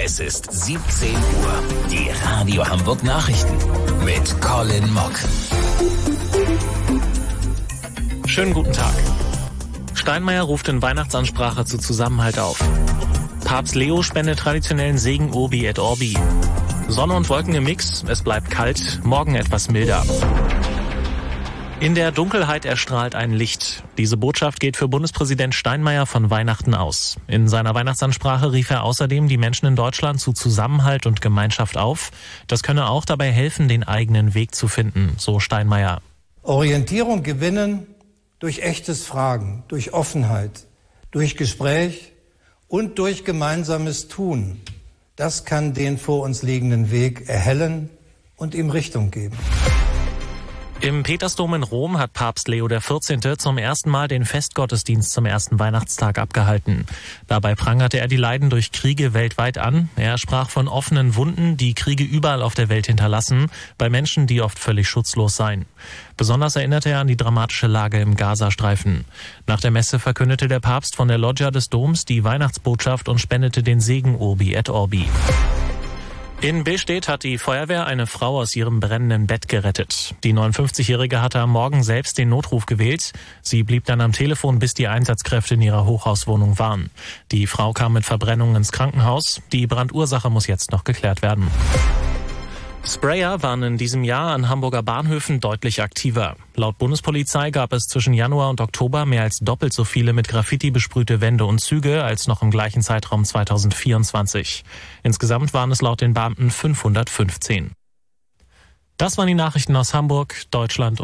Es ist 17 Uhr. Die Radio Hamburg Nachrichten mit Colin Mock. Schönen guten Tag. Steinmeier ruft in Weihnachtsansprache zu Zusammenhalt auf. Papst Leo spendet traditionellen Segen Urbi et Orbi. Sonne und Wolken im Mix, es bleibt kalt, morgen etwas milder. In der Dunkelheit erstrahlt ein Licht. Diese Botschaft geht für Bundespräsident Steinmeier von Weihnachten aus. In seiner Weihnachtsansprache rief er außerdem die Menschen in Deutschland zu Zusammenhalt und Gemeinschaft auf. Das könne auch dabei helfen, den eigenen Weg zu finden, so Steinmeier. Orientierung gewinnen durch echtes Fragen, durch Offenheit, durch Gespräch und durch gemeinsames Tun. Das kann den vor uns liegenden Weg erhellen und ihm Richtung geben. Im Petersdom in Rom hat Papst Leo XIV. Zum ersten Mal den Festgottesdienst zum ersten Weihnachtstag abgehalten. Dabei prangerte er die Leiden durch Kriege weltweit an. Er sprach von offenen Wunden, die Kriege überall auf der Welt hinterlassen, bei Menschen, die oft völlig schutzlos seien. Besonders erinnerte er an die dramatische Lage im Gazastreifen. Nach der Messe verkündete der Papst von der Loggia des Doms die Weihnachtsbotschaft und spendete den Segen Urbi et Orbi. In Billstedt hat die Feuerwehr eine Frau aus ihrem brennenden Bett gerettet. Die 59-Jährige hatte am Morgen selbst den Notruf gewählt. Sie blieb dann am Telefon, bis die Einsatzkräfte in ihrer Hochhauswohnung waren. Die Frau kam mit Verbrennungen ins Krankenhaus. Die Brandursache muss jetzt noch geklärt werden. Sprayer waren in diesem Jahr an Hamburger Bahnhöfen deutlich aktiver. Laut Bundespolizei gab es zwischen Januar und Oktober mehr als doppelt so viele mit Graffiti besprühte Wände und Züge als noch im gleichen Zeitraum 2024. Insgesamt waren es laut den Beamten 515. Das waren die Nachrichten aus Hamburg, Deutschland und